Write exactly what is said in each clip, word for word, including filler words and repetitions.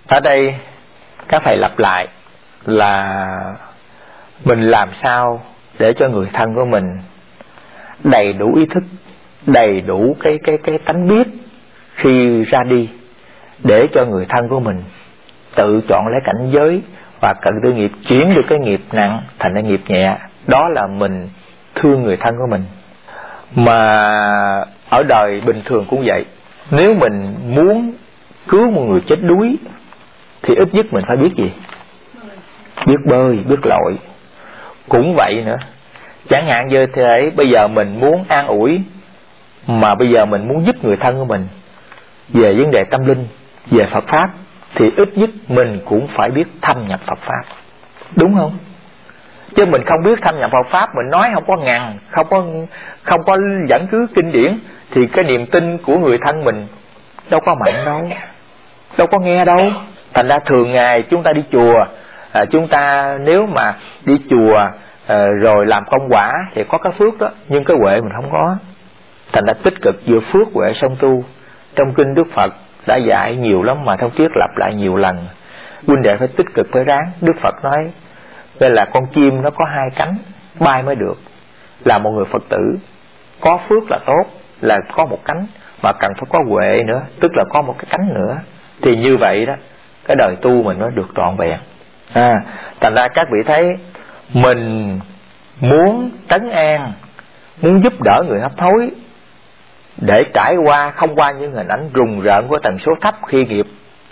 Ở đây các thầy lặp lại là mình làm sao để cho người thân của mình đầy đủ ý thức, đầy đủ cái cái cái tánh biết khi ra đi, để cho người thân của mình tự chọn lấy cảnh giới và cận tư nghiệp, chuyển được cái nghiệp nặng thành cái nghiệp nhẹ. Đó là mình thương người thân của mình. Mà ở đời bình thường cũng vậy, nếu mình muốn cứu một người chết đuối thì ít nhất mình phải biết gì? Biết bơi, biết lội. Cũng vậy nữa. Chẳng hạn như thế, bây giờ mình muốn an ủi, mà bây giờ mình muốn giúp người thân của mình về vấn đề tâm linh, về Phật Pháp, thì ít nhất mình cũng phải biết thâm nhập Phật Pháp. Đúng không? Chứ mình không biết thâm nhập Phật Pháp, mình nói không có ngàn, không có không có dẫn cứ kinh điển, thì cái niềm tin của người thân mình đâu có mạnh đâu, đâu có nghe đâu. Thành ra thường ngày chúng ta đi chùa, à, chúng ta nếu mà đi chùa à, rồi làm công quả thì có cái phước đó, nhưng cái huệ mình không có. Thành ra tích cực giữa phước huệ song tu. Trong kinh Đức Phật đã dạy nhiều lắm, mà Thông Triết lặp lại nhiều lần. Huynh đệ phải tích cực, phải ráng. Đức Phật nói đây là con chim nó có hai cánh bay mới được. Là một người Phật tử có phước là tốt, là có một cánh, mà cần phải có huệ nữa, tức là có một cái cánh nữa. Thì như vậy đó, cái đời tu mình nó được trọn vẹn. À, thành ra các vị thấy, mình muốn trấn an, muốn giúp đỡ người hấp hối, để trải qua không qua những hình ảnh rùng rợn của tần số thấp khi nghiệp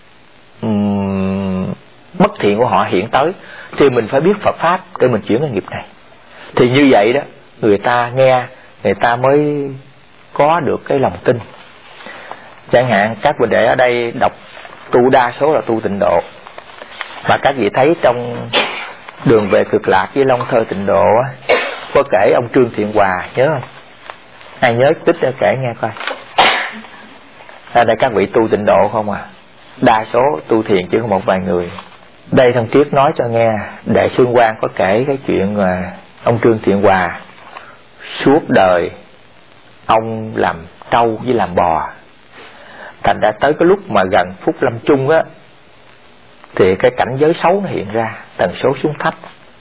um, bất thiện của họ hiện tới, thì mình phải biết Phật Pháp để mình chuyển cái nghiệp này. Thì như vậy đó, người ta nghe, người ta mới có được cái lòng tin. Chẳng hạn các vị đệ ở đây đọc tu đa số là tu tịnh độ, mà các vị thấy trong Đường Về Cực Lạc với Long Thơ Tịnh Độ có kể ông Trương Thiện Hòa, nhớ không? Ai nhớ tích ra kể nghe coi. Ở đây các vị tu tịnh độ không à? Đa số tu thiền chỉ có một vài người. Đây Thông Triết nói cho nghe, Đại Xuân Quang có kể cái chuyện mà ông Trương Thiện Hòa suốt đời ông làm trâu với làm bò. Thành ra tới cái lúc mà gần phút lâm chung á, thì cái cảnh giới xấu nó hiện ra, tần số xuống thấp.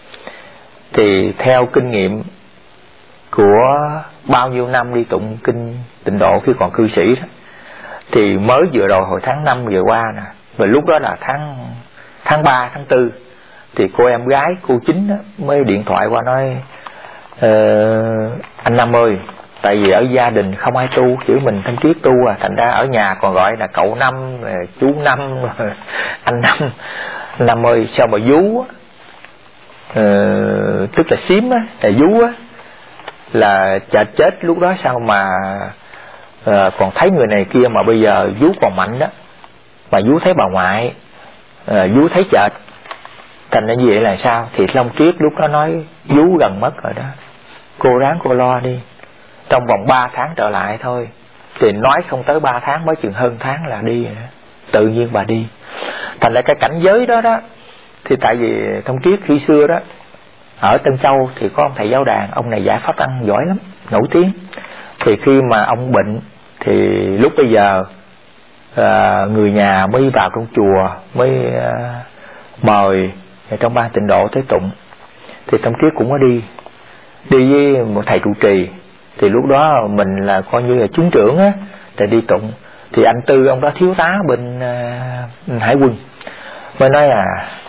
Thì theo kinh nghiệm của bao nhiêu năm đi tụng kinh tịnh độ khi còn cư sĩ đó, thì mới vừa rồi hồi tháng năm vừa qua nè, và lúc đó là tháng tháng ba, tháng tư, thì cô em gái cô Chính đó, mới điện thoại qua nói ờ, anh Năm ơi, tại vì ở gia đình không ai tu, chỉ mình Thông Triết tu à, thành ra ở nhà còn gọi là cậu Năm, chú Năm, anh Năm. Năm ơi, sao mà vú ờ, tức là xím á, là vú á, là chả chết lúc đó sao mà à, còn thấy người này kia, mà bây giờ vú còn mạnh đó, mà vú thấy bà ngoại, à, vú thấy chợt, thành ra như vậy là sao? Thì Long Triết lúc đó nói vú gần mất rồi đó, cô ráng cô lo đi, trong vòng ba tháng trở lại thôi. Thì nói không tới ba tháng, mới chừng hơn tháng là đi rồi đó. Tự nhiên bà đi. Thành ra cái cảnh giới đó đó, thì tại vì Thông Triết khi xưa đó ở Tân Châu thì có ông thầy giáo đàn, ông này giải pháp ăn giỏi lắm, nổi tiếng. Thì khi mà ông bệnh thì lúc bây giờ à, người nhà mới vào trong chùa, mới à, mời trong ban tịnh độ tới tụng. Thì Thông Triết cũng có đi, đi với một thầy trụ trì. Thì lúc đó mình là coi như là chúng trưởng á, thì đi tụng. Thì anh Tư, ông đó thiếu tá bên à, Hải quân, mới nói là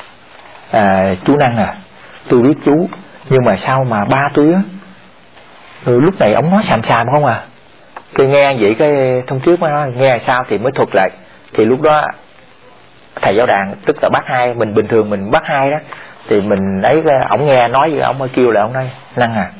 à, chú Năng à, tôi biết chú, nhưng mà sao mà ba tôi á, ừ, lúc này ông nói xàm xàm không à. Tôi nghe vậy cái Thông Triết mới nói nghe sao, thì mới thuật lại. Thì lúc đó thầy giáo đàn, tức là bác hai, mình bình thường mình bác hai đó, thì mình ấy, ổng nghe nói với ổng mới kêu lại, ổng nói Năng à,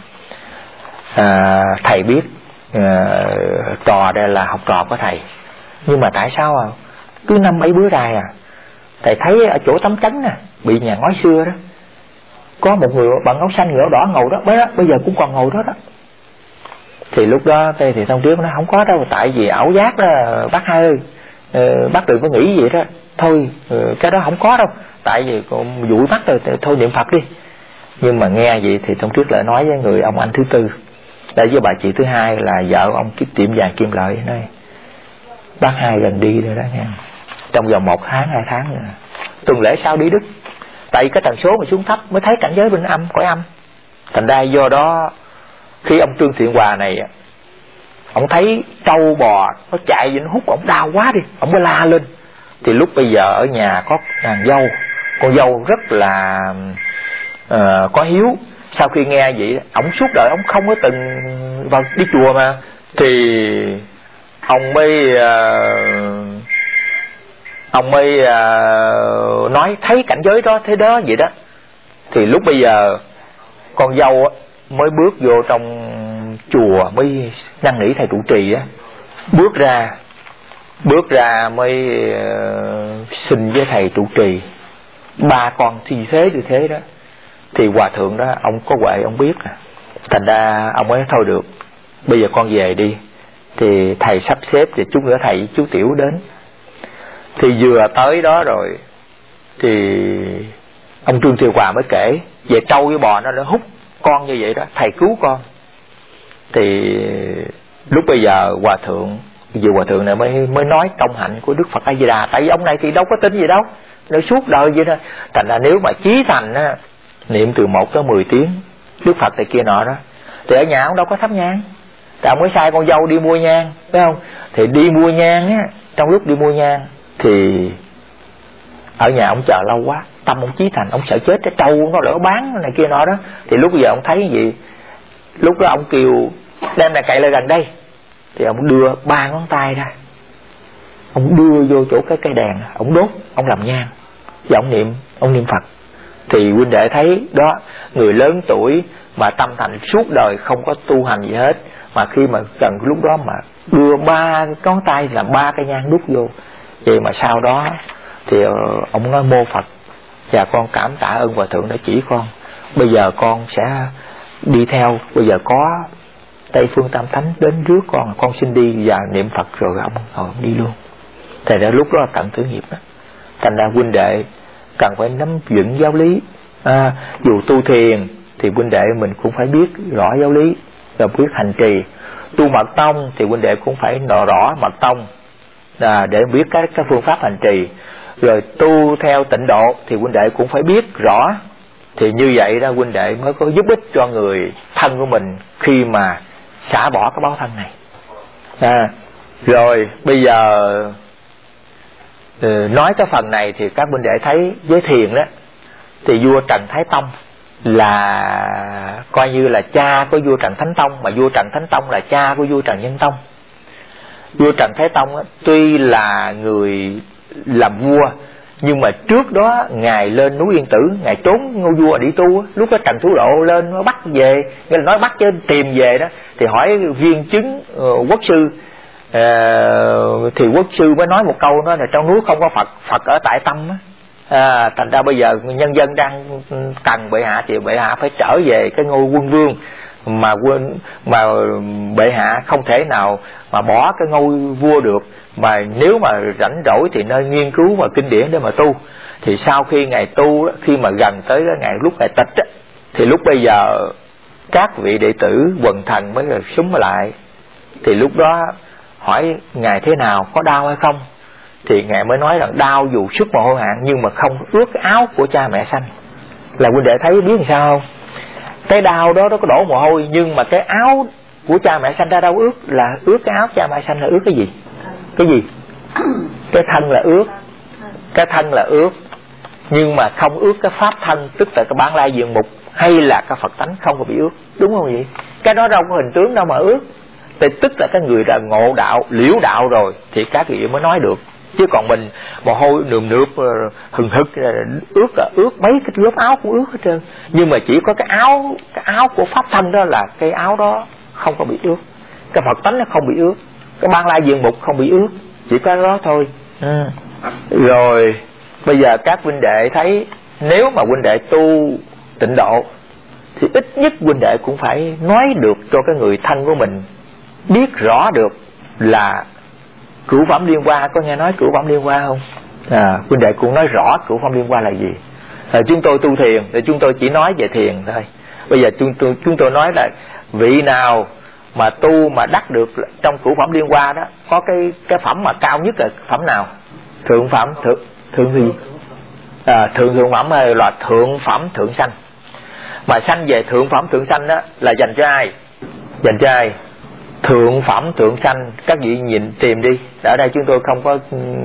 à thầy biết à, trò đây là học trò của thầy, nhưng mà tại sao à, cứ năm mấy bữa dài à, thầy thấy ở chỗ tấm chắn nè, bị nhà ngói xưa đó, có một người bằng áo xanh, người áo đỏ ngồi đó, bây, đó, bây giờ cũng còn ngồi đó đó. Thì lúc đó thì Thông Triết nó không có đâu, tại vì ảo giác đó bác hai ơi, ờ, bác đừng có nghĩ vậy đó, thôi ờ, cái đó không có đâu, tại vì còn dụi mắt rồi, thôi niệm Phật đi. Nhưng mà nghe vậy thì Thông Triết lại nói với người ông anh thứ tư, đây với bà chị thứ hai là vợ ông tiệm vàng Kim Lợi, nói bác hai gần đi rồi đó nha, trong vòng một tháng hai tháng nữa. Tuần lễ sau đi Đức. Tại cái tần số mà xuống thấp mới thấy cảnh giới bên âm, cõi âm. Thành ra do đó khi ông Trương Thiện Hòa này, ông thấy trâu bò nó chạy về nó hút, ông đau quá đi, ông mới la lên. Thì lúc bây giờ ở nhà có nàng dâu, con dâu rất là uh, có hiếu. Sau khi nghe vậy, ông suốt đời ông không có từng vào đi chùa mà, thì ông mới uh, ông mới uh, nói thấy cảnh giới đó thế đó vậy đó. Thì lúc bây giờ con dâu mới bước vô trong chùa, mới năn nỉ thầy trụ trì á, bước ra bước ra mới uh, xin với thầy trụ trì, ba con thi thế như thế đó. Thì hòa thượng đó ông có huệ, ông biết, thành ra ông ấy thôi được, bây giờ con về đi. Thì thầy sắp xếp, thì chút nữa thầy chú Tiểu đến. Thì vừa tới đó rồi thì ông Trương Thiệu Hòa mới kể về trâu với bò nó đã hút con như vậy đó, thầy cứu con. Thì lúc bây giờ hòa thượng vì hòa thượng này mới mới nói công hạnh của Đức Phật A Di Đà. Tại vì ông này thì đâu có tin gì đâu, nó suốt đời vậy đó. Thành ra nếu mà chí thành á, niệm từ một tới mười tiếng Đức Phật này kia nọ đó, thì ở nhà ông đâu có thắp nhang. Thì ông mới sai con dâu đi mua nhang, phải không? Thì đi mua nhang á, trong lúc đi mua nhang thì ở nhà ông chờ lâu quá, tâm ông chí thành, ông sợ chết cái trâu nó lỡ bán này kia nọ đó. Thì lúc bây giờ ông thấy gì, lúc đó ông kêu đem này cậy lại gần đây. Thì ông đưa ba ngón tay ra, ông đưa vô chỗ cái cây đèn, ông đốt, ông làm nhang và ông niệm, ông niệm Phật. Thì huynh đệ thấy đó, người lớn tuổi mà tâm thành suốt đời không có tu hành gì hết, mà khi mà cần lúc đó mà đưa ba ngón tay làm ba cây nhang đút vô. Vậy mà sau đó thì ông nói mô Phật, và con cảm tạ ơn hòa thượng đã chỉ con. Bây giờ con sẽ đi theo, bây giờ có Tây Phương Tam Thánh đến rước con, con xin đi và niệm Phật rồi ông, rồi ông đi luôn. Thì ra lúc đó là tận tử nghiệp đó. Thành ra huynh đệ cần phải nắm vững giáo lý. À, dù tu thiền thì huynh đệ mình cũng phải biết rõ giáo lý, rồi biết hành trì. Tu mật tông thì huynh đệ cũng phải nọ rõ mật tông, à, để biết các các phương pháp hành trì. Rồi tu theo tịnh độ thì huynh đệ cũng phải biết rõ. Thì như vậy đó huynh đệ mới có giúp ích cho người thân của mình khi mà xả bỏ cái báo thân này. À, rồi bây giờ ừ, nói cái phần này thì các huynh đệ thấy với thiền đó, thì vua Trần Thái Tông là coi như là cha của vua Trần Thánh Tông, mà vua Trần Thánh Tông là cha của vua Trần Nhân Tông. Vua Trần Thái Tông á, tuy là người làm vua, nhưng mà trước đó ngài lên núi Yên Tử, ngài trốn ngôi vua đi tu á. Lúc đó Trần Thủ Độ lên nó bắt về, nghĩa là nói bắt chứ tìm về đó, thì hỏi viên chứng uh, quốc sư, uh, thì quốc sư mới nói một câu đó là trong núi không có Phật, Phật ở tại tâm á. À, thành ra bây giờ nhân dân đang cần bệ hạ thì bệ hạ phải trở về cái ngôi quân vương, mà quân mà bệ hạ không thể nào mà bỏ cái ngôi vua được, mà nếu mà rảnh rỗi thì nên nghiên cứu và kinh điển để mà tu. Thì sau khi ngài tu, khi mà gần tới cái ngày lúc ngài tịch á, thì lúc bây giờ các vị đệ tử quần thần mới súng lại. Thì lúc đó hỏi ngài thế nào, có đau hay không? Thì ngài mới nói rằng đau dù sức mồ hôi hạn, nhưng mà không ướt cái áo của cha mẹ sanh. Là huynh đệ thấy biết làm sao không? Cái đau đó nó có đổ mồ hôi, nhưng mà cái áo của cha mẹ sanh ra đâu ướt, là ướt cái áo cha mẹ sanh là ướt cái gì? Cái gì? Cái thân là ướt, cái thân là ướt, nhưng mà không ướt cái pháp thân, tức là cái bản lai diện mục hay là cái Phật tánh không có bị ướt, đúng không vậy? Cái đó đâu có hình tướng đâu mà ướt. Thì tức là cái người đã ngộ đạo, liễu đạo rồi thì các vị mới nói được. Chứ còn mình mồ hôi nườm nượp hừng hực ướt là ướt, mấy cái lớp áo cũng ướt hết trơn. Nhưng mà chỉ có cái áo, cái áo của pháp thân đó là cái áo đó không có bị ướt, cái Phật tánh nó không bị ướt, cái ban lai diện mục không bị ướt, chỉ có đó thôi. Ừ. Rồi bây giờ các huynh đệ thấy nếu mà huynh đệ tu tịnh độ thì ít nhất huynh đệ cũng phải nói được cho cái người thân của mình biết rõ được là cửu phẩm liên hoa. Có nghe nói cửu phẩm liên hoa không? À, huynh đệ cũng nói rõ cửu phẩm liên hoa là gì. À, chúng tôi tu thiền thì chúng tôi chỉ nói về thiền thôi. Bây giờ chúng tôi chúng tôi nói là vị nào mà tu mà đắc được trong cửu phẩm liên hoa đó, có cái cái phẩm mà cao nhất là phẩm nào? Thượng phẩm thượng thượng gì? À, thượng thượng phẩm là thượng phẩm thượng sanh. Mà sanh về thượng phẩm thượng sanh đó là dành cho ai? Dành cho ai? Thượng phẩm thượng sanh. Các vị nhìn tìm đi. Ở đây chúng tôi không có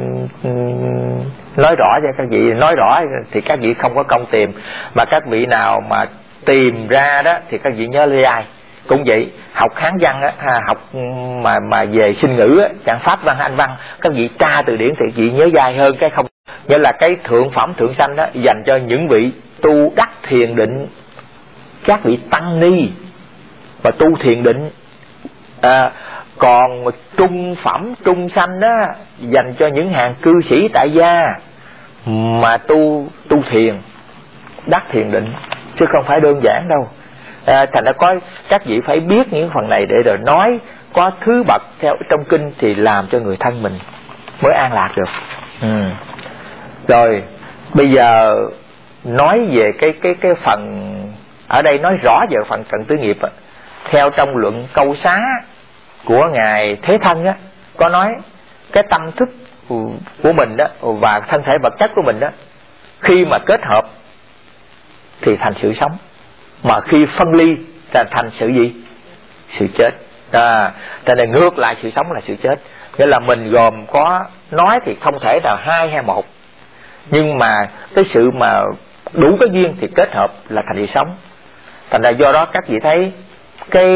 nói rõ cho các vị. Nói rõ thì các vị không có công tìm. Mà các vị nào mà tìm ra đó thì các vị nhớ lấy ai. Cũng vậy, học Hán văn á, học mà mà về sinh ngữ á, chẳng Pháp văn, Anh văn, các vị tra từ điển thì các vị nhớ dài hơn cái không. Nghĩa là cái thượng phẩm thượng sanh đó dành cho những vị tu đắc thiền định, các vị tăng ni và tu thiền định. À, còn trung phẩm trung sanh đó dành cho những hàng cư sĩ tại gia mà tu tu thiền, đắc thiền định, chứ không phải đơn giản đâu. À, thành ra có các vị phải biết những phần này để rồi nói có thứ bậc theo trong kinh thì làm cho người thân mình mới an lạc được. Ừ. Rồi bây giờ nói về cái cái cái phần ở đây, nói rõ về phần cận tử nghiệp á. Theo trong luận câu xá của ngài Thế Thân á, có nói cái tâm thức của mình đó và thân thể vật chất của mình đó, khi mà kết hợp thì thành sự sống, mà khi phân ly là thành sự gì? Sự chết. À, cho nên ngược lại sự sống là sự chết. Nghĩa là mình gồm có nói thì không thể nào hai hay một, nhưng mà cái sự mà đủ cái duyên thì kết hợp là thành sự sống. Thành ra do đó các vị thấy cái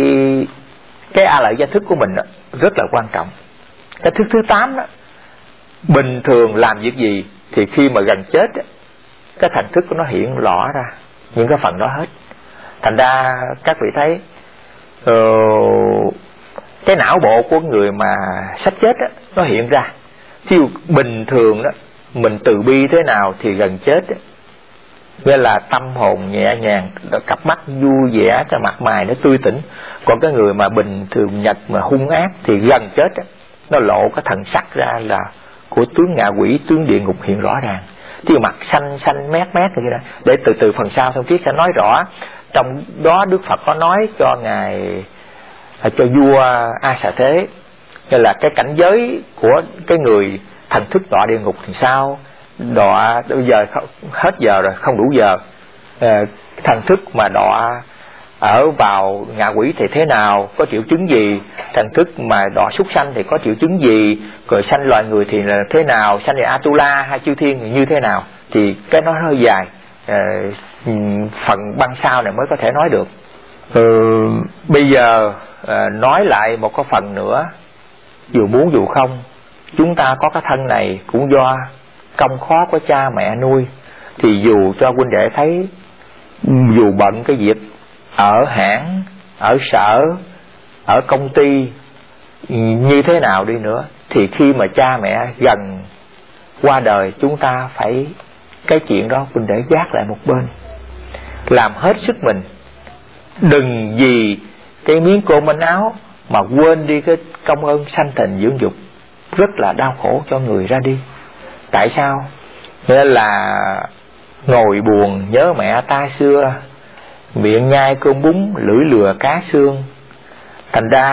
cái a lợi gia thức của mình đó, rất là quan trọng. Cái thức thứ tám đó, bình thường làm việc gì thì khi mà gần chết đó, cái thành thức của nó hiện rõ ra những cái phần đó hết. Thành ra các vị thấy uh, cái não bộ của người mà sắp chết đó, nó hiện ra. Thí dụ bình thường đó mình từ bi thế nào thì gần chết đó, nghĩa là tâm hồn nhẹ nhàng, cặp mắt vui vẻ, cái mặt mày nó tươi tỉnh. Còn cái người mà bình thường nhật mà hung ác thì gần chết đó, nó lộ cái thần sắc ra là của tướng ngạ quỷ, tướng địa ngục hiện rõ ràng. Thì mặt xanh xanh mét mét như thế đó. Để từ từ phần sau thông kiết sẽ nói rõ. Trong đó Đức Phật có nói cho ngài, cho vua A Xà Thế, như là cái cảnh giới của cái người thần thức đọa địa ngục thì sao, đọa bây giờ hết giờ rồi, không đủ giờ, à, thần thức mà đọa ở vào ngạ quỷ thì thế nào, có triệu chứng gì, thần thức mà đọa súc sanh thì có triệu chứng gì, rồi sanh loài người thì là thế nào, sanh về Atula hay chư thiên thì như thế nào. Thì cái nó hơi dài, à, phần băng sau này mới có thể nói được. ừ, Bây giờ à, nói lại một cái phần nữa. Dù muốn dù không, chúng ta có cái thân này cũng do công khó của cha mẹ nuôi. Thì dù cho huynh đệ thấy, dù bận cái việc ở hãng, ở sở, ở công ty như thế nào đi nữa, thì khi mà cha mẹ gần qua đời, chúng ta phải cái chuyện đó huynh đệ gác lại một bên, làm hết sức mình. Đừng vì cái miếng cơm manh áo mà quên đi cái công ơn sanh thành dưỡng dục, rất là đau khổ cho người ra đi. Tại sao? Nghĩa là ngồi buồn nhớ mẹ ta xưa, miệng nhai cơm bún, lưỡi lừa cá xương. Thành ra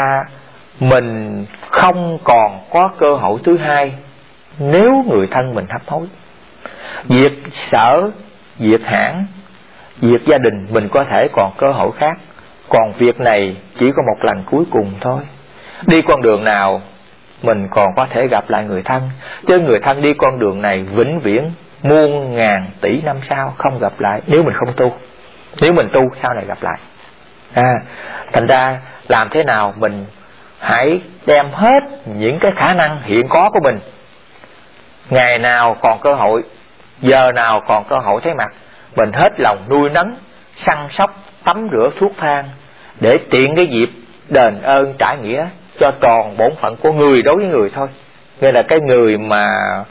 mình không còn có cơ hội thứ hai nếu người thân mình hấp hối. Việc sở, việc hãng, việc gia đình mình có thể còn cơ hội khác, còn việc này chỉ có một lần cuối cùng thôi. Đi con đường nào mình còn có thể gặp lại người thân, chứ người thân đi con đường này vĩnh viễn muôn ngàn tỷ năm sau không gặp lại, nếu mình không tu. Nếu mình tu sau này gặp lại. à, Thành ra làm thế nào mình hãy đem hết những cái khả năng hiện có của mình, ngày nào còn cơ hội, giờ nào còn cơ hội thấy mặt, mình hết lòng nuôi nấng, săn sóc, tắm rửa thuốc thang, để tiện cái dịp đền ơn trả nghĩa cho tròn bổn phận của người đối với người thôi. Nghĩa là cái người mà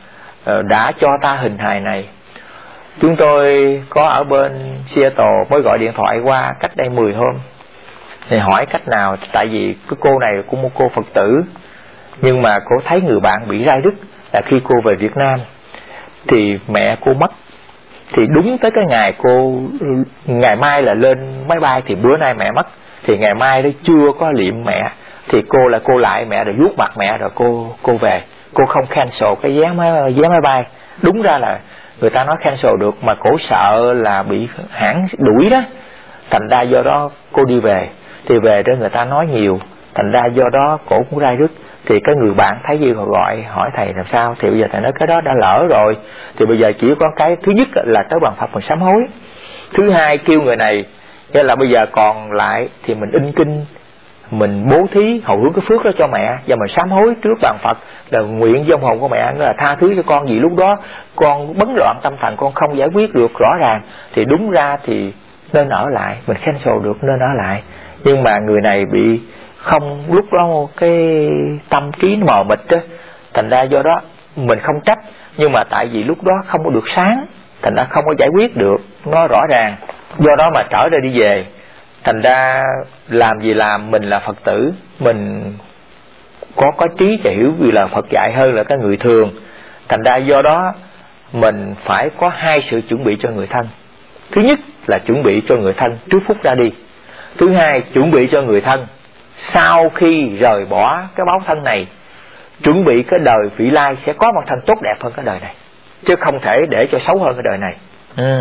đã cho ta hình hài này. Chúng tôi có ở bên Seattle mới gọi điện thoại qua cách đây mười hôm, thì hỏi cách nào, tại vì cái cô này cũng một cô Phật tử, nhưng mà cô thấy người bạn bị rai đứt là khi cô về Việt Nam thì mẹ cô mất. Thì đúng tới cái ngày cô, ngày mai là lên máy bay, thì bữa nay mẹ mất, thì ngày mai đó chưa có liệm mẹ, thì cô là cô lại mẹ rồi vuốt mặt mẹ rồi cô cô về. cô không cancel cái vé máy, vé máy bay. Đúng ra là người ta nói cancel được, mà cổ sợ là bị hãng đuổi đó, thành ra do đó cô đi về. Thì về đó người ta nói nhiều, thành ra do đó cổ cũng rai rứt. Thì cái người bạn thấy gì họ gọi hỏi thầy làm sao, thì bây giờ thầy nói cái đó đã lỡ rồi, thì bây giờ chỉ có cái thứ nhất là tới bàn Phật mình sám hối, thứ hai kêu người này nghĩa là bây giờ còn lại thì mình in kinh, mình bố thí hồi hướng cái phước đó cho mẹ, và mình sám hối trước bàn Phật là nguyện với ông hồn của mẹ là tha thứ cho con, vì lúc đó con bấn loạn tâm thần, con không giải quyết được rõ ràng. Thì đúng ra thì nên ở lại, mình cancel được nên ở lại. Nhưng mà người này bị không, lúc đó cái tâm trí mờ mịt đó, thành ra do đó mình không trách, nhưng mà tại vì lúc đó không có được sáng, thành ra không có giải quyết được nó rõ ràng, do đó mà trở ra đi về. Thành ra làm gì làm, mình là Phật tử, mình có có trí và hiểu vì là Phật dạy hơn là cái người thường. Thành ra do đó mình phải có hai sự chuẩn bị cho người thân. Thứ nhất là chuẩn bị cho người thân trước phút ra đi. Thứ hai chuẩn bị cho người thân sau khi rời bỏ cái báo thân này, chuẩn bị cái đời vị lai sẽ có một thân tốt đẹp hơn cái đời này, chứ không thể để cho xấu hơn cái đời này. ừ.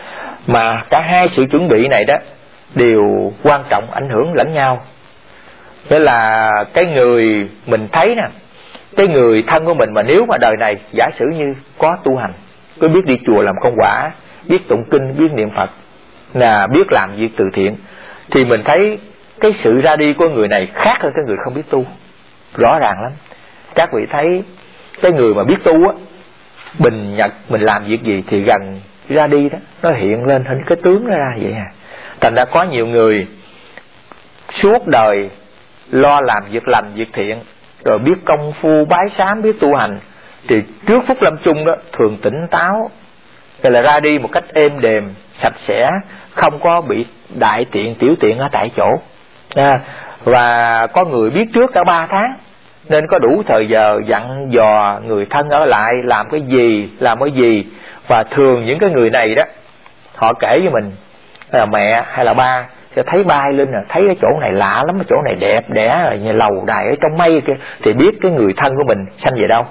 Mà cả hai sự chuẩn bị này đó đều quan trọng, ảnh hưởng lẫn nhau. Nghĩa là cái người mình thấy nè, cái người thân của mình mà nếu mà đời này giả sử như có tu hành, có biết đi chùa làm công quả, biết tụng kinh, biết niệm Phật, là biết làm việc từ thiện, thì mình thấy cái sự ra đi của người này khác hơn cái người không biết tu, rõ ràng lắm. Các vị thấy cái người mà biết tu á, bình nhật mình làm việc gì thì gần ra đi đó nó hiện lên hình cái tướng nó ra vậy à. Thành ra có nhiều người suốt đời lo làm việc lành việc thiện, rồi biết công phu bái sám, biết tu hành, thì trước phút lâm chung đó thường tỉnh táo, rồi là ra đi một cách êm đềm, sạch sẽ, không có bị đại tiện tiểu tiện ở tại chỗ. à, Và có người biết trước cả ba tháng, nên có đủ thời giờ dặn dò người thân ở lại làm cái gì, làm cái gì. Và thường những cái người này đó, họ kể với mình là mẹ hay là ba sẽ thấy bay lên là thấy cái chỗ này lạ lắm, cái chỗ này đẹp đẽ rồi như lầu đài ở trong mây kia, thì biết cái người thân của mình sanh về đâu,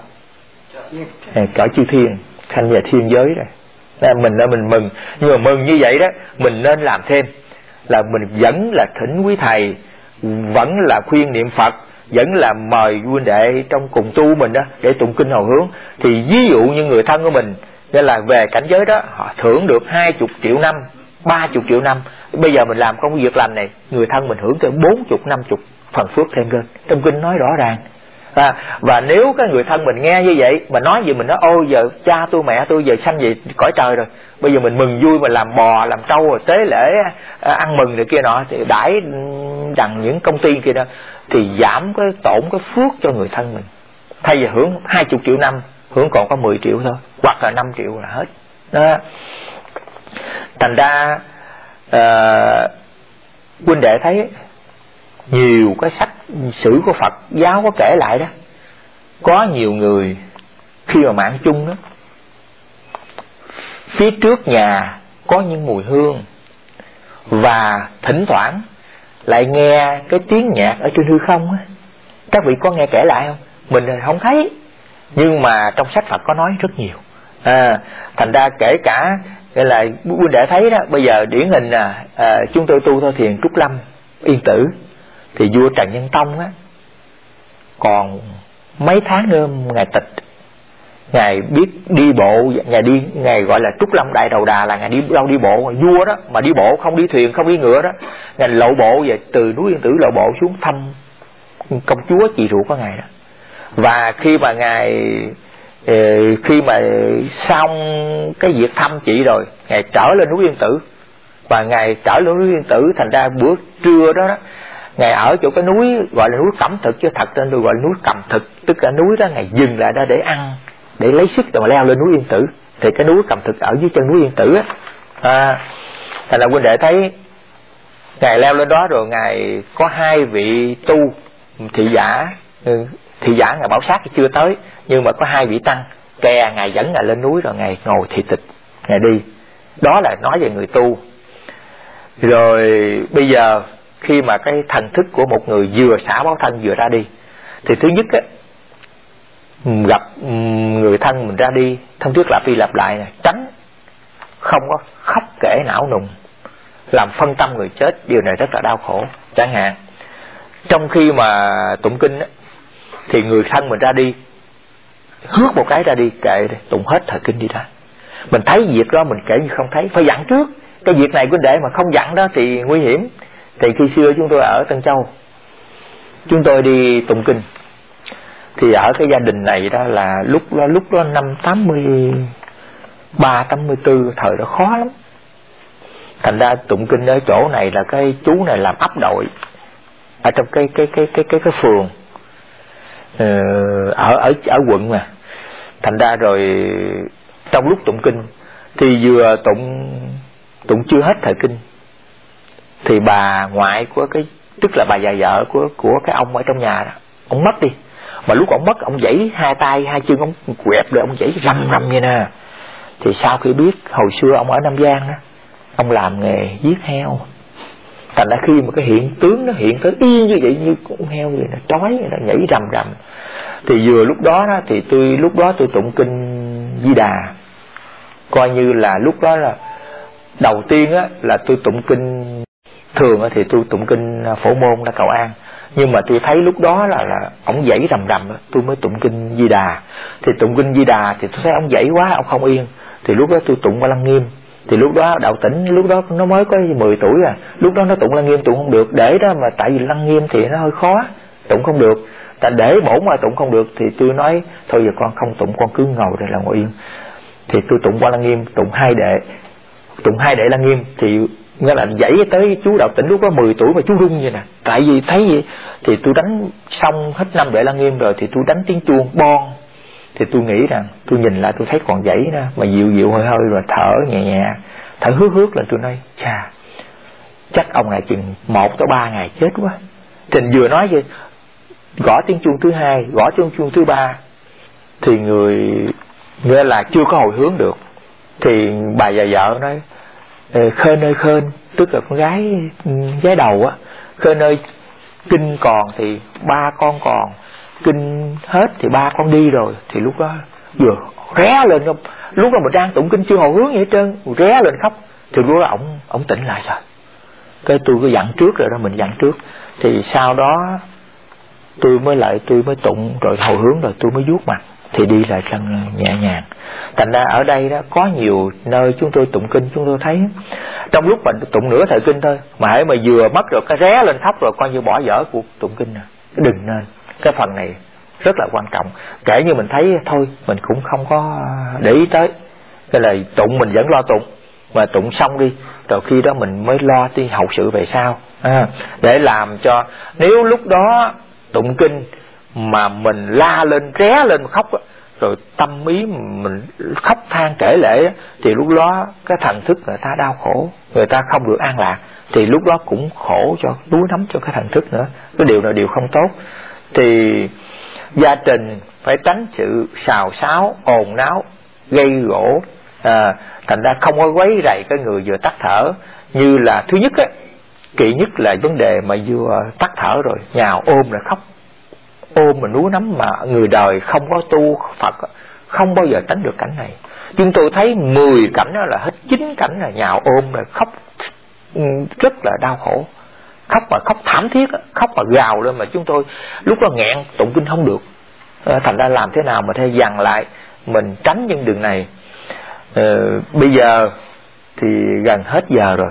cõi chư thiên, sanh về thiên giới rồi. Nên mình nên mình mừng, nhưng mà mừng như vậy đó mình nên làm thêm là mình vẫn là thỉnh quý thầy, vẫn là khuyên niệm Phật, vẫn là mời huynh đệ trong cùng tu mình đó để tụng kinh hồi hướng. Thì ví dụ như người thân của mình nên là về cảnh giới đó, họ thưởng được hai chục triệu năm, ba chục triệu năm. Bây giờ mình làm công việc lành này, người thân mình hưởng tới bốn chục, năm chục phần phước thêm lên. Trong kinh nói rõ ràng. À, và nếu cái người thân mình nghe như vậy mà nói gì mình nói ôi giờ cha tôi mẹ tôi giờ sanh về cõi trời rồi, bây giờ mình mừng vui, mình làm bò làm trâu rồi tế lễ à, ăn mừng này kia nọ, thì đãi đằng những công ty kia đó, thì giảm cái tổn cái phước cho người thân mình. Thay vì hưởng hai chục triệu năm, hưởng còn có mười triệu thôi, hoặc là năm triệu là hết đó. Thành ra uh, huynh đệ thấy nhiều cái sách sử của Phật giáo có kể lại đó, có nhiều người khi mà mạng chung đó, phía trước nhà có những mùi hương, và thỉnh thoảng lại nghe cái tiếng nhạc ở trên hư không á. Các vị có nghe kể lại không? Mình không thấy, nhưng mà trong sách Phật có nói rất nhiều. à, Thành ra kể cả gọi là huynh đệ thấy đó, bây giờ điển hình là à, chúng tôi tu thôi thiền Trúc Lâm Yên Tử, thì vua Trần Nhân Tông á, còn mấy tháng nữa ngài tịch, ngài biết đi bộ, ngài đi, ngài gọi là Trúc Lâm Đại Đầu Đà, là ngài đi đâu đi bộ. Vua đó mà đi bộ, không đi thuyền, không đi ngựa đó, ngài lộ bộ về từ núi Yên Tử, lộ bộ xuống thăm công chúa chị ruột của ngài đó. Và khi mà ngài khi mà xong cái việc thăm chị rồi, ngài trở lên núi Yên Tử, và ngài trở lên núi Yên Tử, thành ra bữa trưa đó, đó ngài ở chỗ cái núi gọi là núi Cẩm Thực, chứ thật tên tôi gọi là núi Cẩm Thực, tức là núi đó ngài dừng lại đó để ăn, để lấy sức rồi mà leo lên núi Yên Tử. Thì cái núi Cẩm Thực ở dưới chân núi Yên Tử á. à, thành ra huynh đệ thấy ngài leo lên đó rồi, ngài có hai vị tu thị giả, thị giả ngài bảo sát thì chưa tới, nhưng mà có hai vị tăng kè ngài dẫn ngài lên núi, rồi ngài ngồi thị tịch, ngài đi. Đó là nói về người tu. Rồi bây giờ khi mà cái thần thức của một người vừa xả báo thân vừa ra đi, thì thứ nhất á, gặp người thân mình ra đi, thông trước lặp đi lặp lại này, tránh không có khóc kể não nùng, làm phân tâm người chết, điều này rất là đau khổ. Chẳng hạn trong khi mà tụng kinh á, thì người thân mình ra đi, hước một cái ra đi, kệ tụng hết thời kinh đi ra. Mình thấy việc đó mình kể như không thấy, phải dặn trước. Cái việc này của đệ mà không dặn đó thì nguy hiểm. Thì khi xưa chúng tôi ở Tân Châu, chúng tôi đi tụng kinh, thì ở cái gia đình này đó là lúc đó lúc đó năm tám mươi ba tám mươi tư, thời đó khó lắm. Thành ra tụng kinh ở chỗ này là cái chú này làm ấp đội ở trong cái cái cái cái cái cái phường ở ở ở quận mà. Thành ra rồi trong lúc tụng kinh thì vừa tụng tụng chưa hết thời kinh thì bà ngoại của cái, tức là bà già vợ của của cái ông ở trong nhà đó, ông mất đi. Mà lúc ông mất, ông giãy hai tay hai chân, ông quẹt rồi ông giãy rầm rầm vậy nè. Thì sau khi biết hồi xưa ông ở Nam Giang đó, ông làm nghề giết heo. Thành ra khi mà cái hiện tướng nó hiện tới y như vậy, như con heo vậy, nó trói, nó nhảy rầm rầm. Thì vừa lúc đó, đó thì tôi lúc đó tôi tụng kinh Di Đà, coi như là lúc đó là đầu tiên á là tôi tụng kinh thường á, thì tôi tụng kinh Phổ Môn là Cầu An. Nhưng mà tôi thấy lúc đó là là ông dãy rầm rầm, tôi mới tụng kinh Di Đà. Thì tụng kinh Di Đà thì tôi thấy ông dãy quá, ông không yên. Thì lúc đó tôi tụng qua Lăng Nghiêm. Thì lúc đó Đạo Tĩnh lúc đó nó mới có mười tuổi à. Lúc đó nó tụng Lăng Nghiêm tụng không được, để đó mà tại vì Lăng Nghiêm thì nó hơi khó, tụng không được. Tại để bổn mà tụng không được thì tôi nói thôi giờ con không tụng, con cứ ngồi đây là ngồi yên. Thì tôi tụng qua Lăng Nghiêm, tụng hai đệ, tụng hai đệ Lăng Nghiêm thì nghĩa là dãy tới chú Đạo Tĩnh lúc đó mười tuổi mà chú rung vậy nè. Tại vì thấy vậy thì tôi đánh xong hết năm đệ Lăng Nghiêm rồi thì tôi đánh tiếng chuông bon. Thì tôi nghĩ rằng tôi nhìn lại tôi thấy còn dãy đó, mà dịu dịu hơi hơi rồi thở nhẹ nhẹ, thở hước hước là tôi nói chà, chắc ông này chừng một tới ba ngày chết quá. Trình vừa nói vậy, gõ tiếng chuông thứ hai, gõ tiếng chuông thứ ba thì người nghĩa là chưa có hồi hướng được. Thì bà già vợ nói Khên ơi Khên, tức là con gái gái đầu á, Khên ơi kinh còn thì ba con còn, kinh hết thì ba con đi rồi. Thì lúc đó vừa ré lên, không lúc đó mình đang tụng kinh chưa hồi hướng gì hết trơn, ré lên khóc. Thì lúc đó ổng ổng tỉnh lại rồi. Cái tôi cứ dặn trước rồi đó, mình dặn trước. Thì sau đó tôi mới lại tôi mới tụng rồi hồi hướng rồi tôi mới vuốt mặt thì đi lại chân nhẹ nhàng. Thành ra ở đây đó có nhiều nơi chúng tôi tụng kinh, chúng tôi thấy trong lúc mình tụng nửa thời kinh thôi mà hãy mà vừa mất rồi cái ré lên khóc rồi coi như bỏ dở cuộc tụng kinh nè. Đừng nên, cái phần này rất là quan trọng. Kể như mình thấy thôi mình cũng không có để ý tới, cái là tụng mình vẫn lo tụng, mà tụng xong đi rồi khi đó mình mới lo đi hậu sự về sau à, để làm cho nếu lúc đó tụng kinh mà mình la lên ré lên khóc á, rồi tâm ý mình khóc than kể lể á, thì lúc đó cái thần thức người ta đau khổ, người ta không được an lạc, thì lúc đó cũng khổ cho đuối nắm cho cái thần thức nữa. Cái điều là điều không tốt. Thì gia trình phải tránh sự xào xáo ồn náo gây gỗ à, thành ra không có quấy rầy cái người vừa tắt thở. Như là thứ nhất á, kỵ nhất là vấn đề mà vừa tắt thở rồi nhào ôm là khóc, ôm mà núi nắm, mà người đời không có tu Phật không bao giờ tránh được cảnh này. Chúng tôi thấy mười cảnh đó là hết chín cảnh là nhào ôm là khóc rất là đau khổ, khóc mà khóc thảm thiết, khóc mà gào lên, mà chúng tôi lúc đó nghẹn tụng kinh không được. Thành ra làm thế nào mà thay dằn lại mình tránh những đường này. ờ, Bây giờ thì gần hết giờ rồi,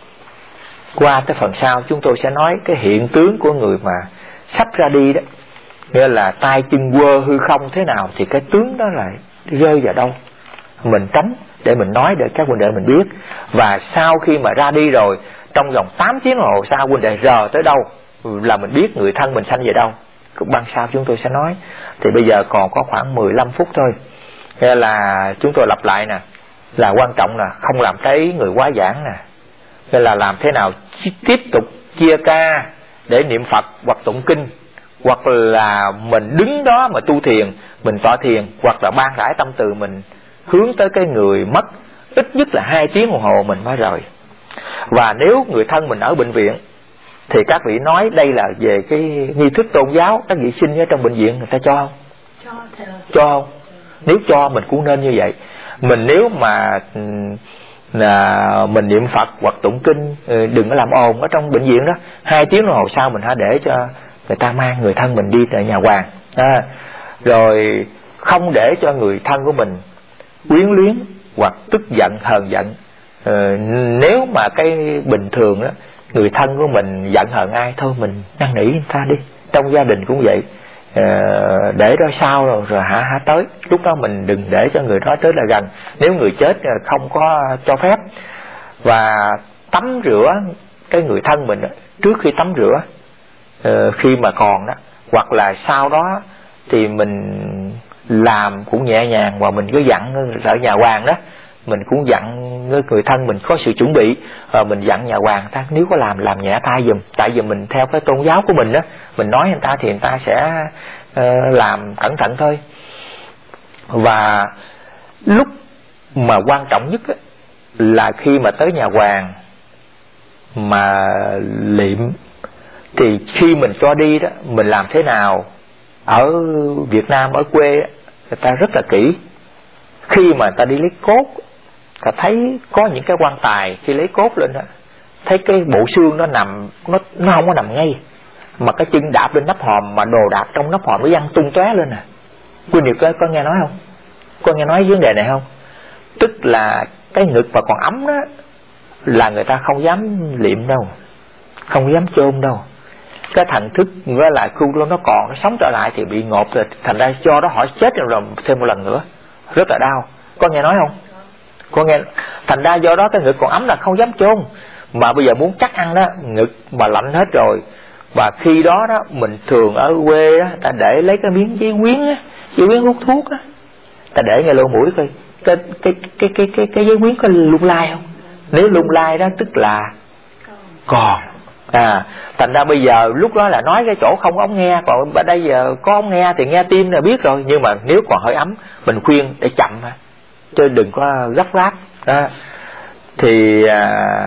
qua tới phần sau chúng tôi sẽ nói cái hiện tướng của người mà sắp ra đi đó, nghĩa là tay chân quơ hư không thế nào, thì cái tướng đó là rơi vào đâu mình tránh để mình nói để các huynh đệ mình biết. Và sau khi mà ra đi rồi, trong vòng tám tiếng đồng hồ sau huynh đệ rờ tới đâu là mình biết người thân mình sanh về đâu. Ban sau chúng tôi sẽ nói. Thì bây giờ còn có khoảng mười lăm phút thôi, nghĩa là chúng tôi lặp lại nè, là quan trọng là không làm thấy người quá giảng nè, nghĩa là làm thế nào tiếp tục chia ca để niệm Phật hoặc tụng kinh, hoặc là mình đứng đó mà tu thiền, mình tọa thiền, hoặc là ban rải tâm từ mình hướng tới cái người mất, ít nhất là hai tiếng đồng hồ mình mới rời. Và nếu người thân mình ở bệnh viện thì các vị nói đây là về cái nghi thức tôn giáo, các vị sinh ở trong bệnh viện người ta cho không? Cho thầy ơi. Cho không? Nếu cho mình cũng nên như vậy. Mình nếu mà là mình niệm Phật hoặc tụng kinh, đừng có làm ồn ở trong bệnh viện đó, hai tiếng đồng hồ sau mình hãy để cho người ta mang người thân mình đi tại nhà hoàng à, rồi không để cho người thân của mình quyến luyến hoặc tức giận hờn giận. ờ, Nếu mà cái bình thường đó, người thân của mình giận hờn ai, thôi mình năn nỉ người ta đi. Trong gia đình cũng vậy, ờ, để đó sau rồi, rồi hả hả tới lúc đó mình đừng để cho người đó tới là gần. Nếu người chết không có cho phép. Và tắm rửa cái người thân mình đó, trước khi tắm rửa, ờ, khi mà còn đó, hoặc là sau đó thì mình làm cũng nhẹ nhàng, và mình cứ dặn ở nhà hoàng đó, mình cũng dặn người thân mình có sự chuẩn bị, à, mình dặn nhà hoàng ta nếu có làm làm nhẹ tay giùm, tại vì mình theo cái tôn giáo của mình đó, mình nói người ta thì người ta sẽ uh, làm cẩn thận thôi. Và lúc mà quan trọng nhất á, là khi mà tới nhà hoàng mà liệm, thì khi mình cho đi đó, mình làm thế nào? Ở Việt Nam, ở quê người ta rất là kỹ. Khi mà ta đi lấy cốt, ta thấy có những cái quan tài khi lấy cốt lên đó, thấy cái bộ xương nó nằm, nó nó không có nằm ngay, mà cái chân đạp lên nắp hòm, mà đồ đạc trong nắp hòm nó văng tung tóe lên à. Quý Điệp có, có nghe nói không? Có nghe nói vấn đề này không? Tức là cái ngực mà còn ấm đó là người ta không dám liệm đâu, không dám chôn đâu. Cái thần thức với lại khu nó còn, nó sống trở lại thì bị ngộp rồi, thành ra cho đó họ chết rồi thêm một lần nữa, rất là đau. Có nghe nói không? Có nghe. Thành ra do đó cái ngực còn ấm là không dám chôn, mà bây giờ muốn chắc ăn đó, ngực mà lạnh hết rồi. Và khi đó đó mình thường ở quê đó, ta để lấy cái miếng giấy quyến á, giấy quyến hút thuốc á, ta để ngay lỗ mũi coi cái cái cái cái cái cái giấy quyến có lung lay không? Nếu lung lay đó tức là còn. À, thành ra bây giờ lúc đó là nói cái chỗ không có ống nghe, còn bây đây giờ có ống nghe thì nghe tim là biết rồi. Nhưng mà nếu còn hơi ấm, mình khuyên để chậm mà, chứ đừng có gấp gáp đó. Thì à,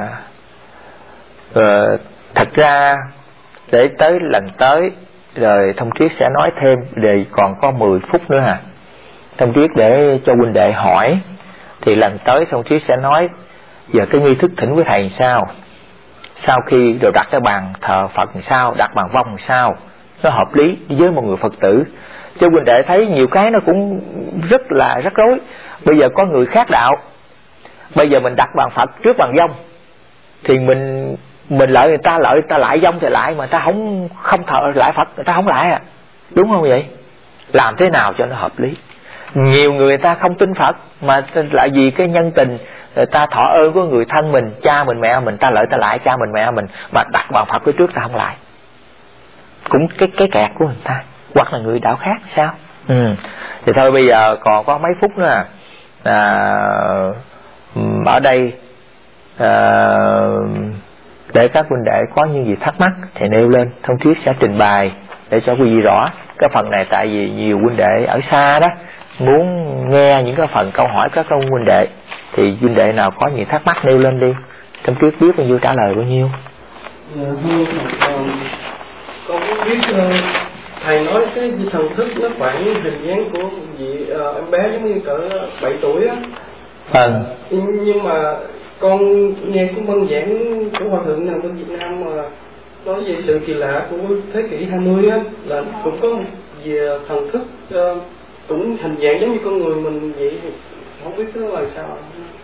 à, thật ra để tới lần tới rồi Thông Triết sẽ nói thêm, để còn có mười phút nữa hả? Thông Triết để cho huynh đệ hỏi, thì lần tới Thông Triết sẽ nói giờ cái nghi thức thỉnh với thầy sao, sau khi rồi đặt cái bàn thờ Phật sao, đặt bàn vong sao nó hợp lý với một người Phật tử. Cho huynh đệ thấy nhiều cái nó cũng rất là rắc rối. Bây giờ có người khác đạo, bây giờ mình đặt bàn Phật trước bàn vong thì mình mình lợi người ta, lợi người ta lại vong thì lại, mà ta không không thờ lại Phật, người ta không lại à, đúng không vậy? Làm thế nào cho nó hợp lý? Nhiều người ta không tin Phật mà lại vì cái nhân tình, người ta thọ ơn của người thân mình, cha mình mẹ mình, ta lợi ta lại cha mình mẹ mình, mà đặt bàn Phật phía trước ta không lại, cũng cái cái kẹt của người ta. Hoặc là người đạo khác sao? Ừ. Thì thôi bây giờ còn có mấy phút nữa à, ở đây à, để các huynh đệ có những gì thắc mắc thì nêu lên, Thông Triết sẽ trình bày để cho quý vị rõ cái phần này. Tại vì nhiều huynh đệ ở xa đó muốn nghe những cái phần câu hỏi các ông huynh đệ, thì huynh đệ nào có gì thắc mắc nêu lên đi, Thông Triết biết bao nhiêu trả lời bao nhiêu. Dạ, thưa, con có biết uh, thầy nói cái thần thức nó khoảng hình dáng của vị uh, em bé giống như cỡ bảy tuổi á. Vâng. Nhưng mà con nghe cái văn giảng của hòa thượng nào bên Việt Nam mà nói về sự kỳ lạ của thế kỷ hai mươi á, là cũng có về thần thức uh, cũng hình dạng giống như con người mình vậy, không biết nó là sao.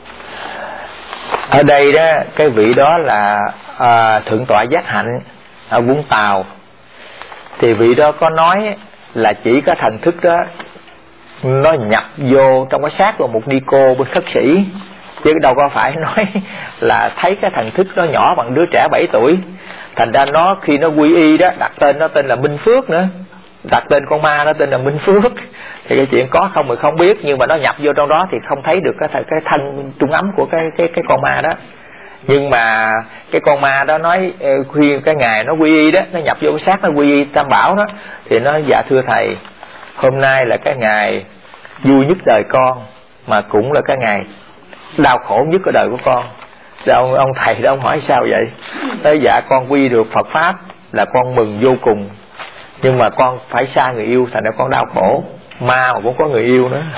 Ở đây đó, cái vị đó là à, Thượng tọa Giác Hạnh ở Vũng Tàu. Thì vị đó có nói là chỉ có thần thức đó nó nhập vô trong cái xác của một ni cô bên khất sĩ, chứ đâu có phải nói là thấy cái thần thức nó nhỏ bằng đứa trẻ bảy tuổi. Thành ra nó khi nó quy y đó, đặt tên nó tên là Minh Phước nữa, đặt tên con ma nó tên là Minh Phước. Thì cái chuyện có không thì không biết, nhưng mà nó nhập vô trong đó thì không thấy được cái cái thân trung ấm của cái cái cái con ma đó. Nhưng mà cái con ma đó nói khuyên cái ngày nó quy y đó, nó nhập vô cái xác nó quy y Tam Bảo đó, thì nó dạ thưa thầy, hôm nay là cái ngày vui nhất đời con, mà cũng là cái ngày đau khổ nhất ở đời của con. Thì ông, ông thầy đó ông hỏi sao vậy? Nói dạ con quy được Phật Pháp là con mừng vô cùng, nhưng mà con phải xa người yêu thành ra con đau khổ. ma mà cũng có người yêu nữa.